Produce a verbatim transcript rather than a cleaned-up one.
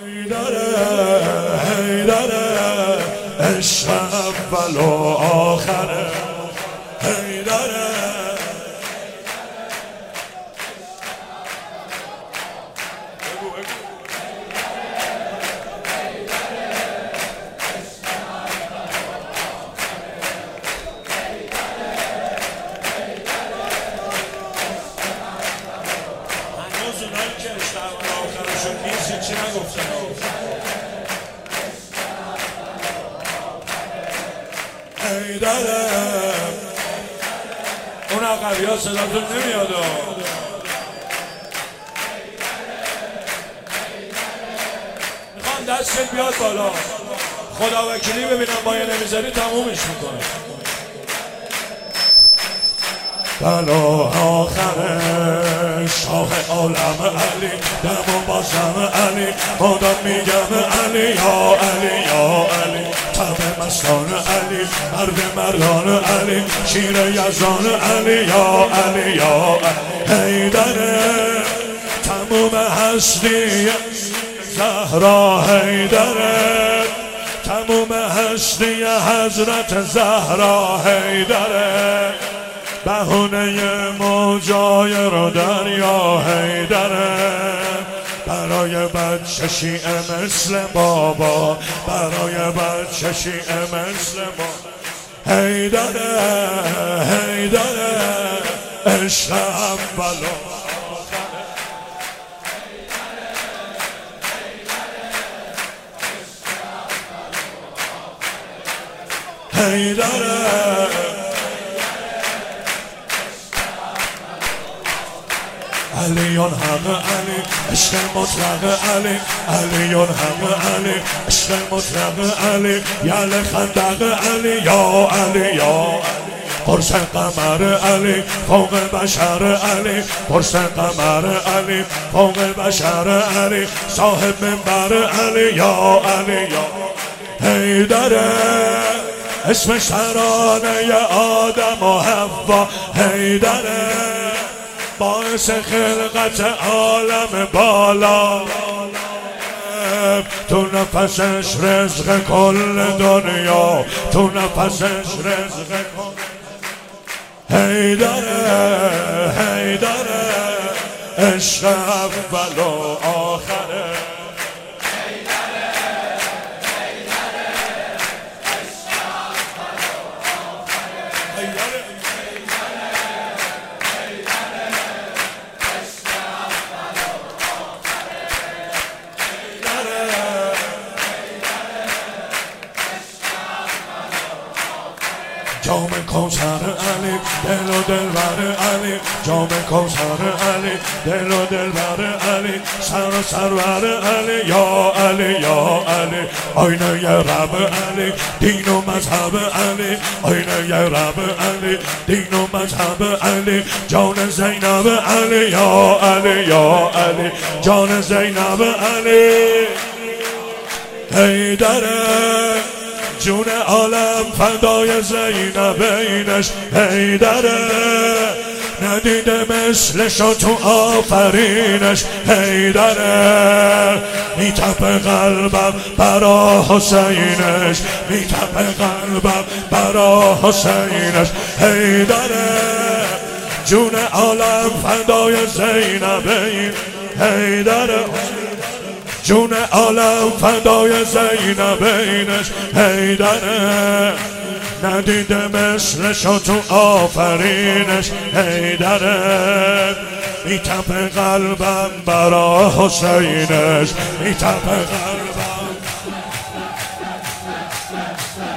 حیدره حیدره عشق اول و آخره حیدره چی نگفتن حیدره اون عقبی ها صداتون نمیاد میخوام دستت بیاد بالا خدا وکیلی ببینم با یه نمیذاری تمومش میکنه بلا آخره شاه عالم علی دم و بازم علی مادم میگم علی یا علی یا علی تب مستان علی مرد مردان علی شیر یزدان علی یا علی یا علی حیدره تموم هستی زهرا حیدره تموم هستی حضرت زهرا حیدره بهونه موجای رو دریا حیدره برای بچه شیعه مثل بابا برای بچه شیعه مثل بابا حیدره حیدره عشق اول و حیدره علیون حق علی عشق مطلق علی علیون حق علی عشق مطلق علی یل خندق علی یا علی یا علی قرص قمر علی فوق بشر علی قرص قمر علی فوق بشر علی صاحب منبر علی یا علی یا حیدره اسمش ترانه آدم و حوا حیدره باعث خلقت عالم بالا تو نفسش رزق کل دنیا تو نفسش رزق کل حیدره حیدره عشق اول و آخره جام کوثر علی دل و دلبر علی جام کوثر علی دل و دلبر علی سر و سرور علی یا علی یا علی آینه رب علی دین و مذهب علی آینه رب علی دین و مذهب علی جان زینب علی یا علی یا علی جان زینب علی حیدره جون عالم فدای زینب اینش حیدره ندیده مثلشو تو آفرینش حیدره میتپه قلبم برا حسینش میتپه قلبم برا حسینش حیدره جون عالم فدای زینب این حیدره جون عالم فدای زینب اینش حیدره ندیده مثلشو تو آفرینش حیدره میتپه قلبم برا حسینش میتپه قلبم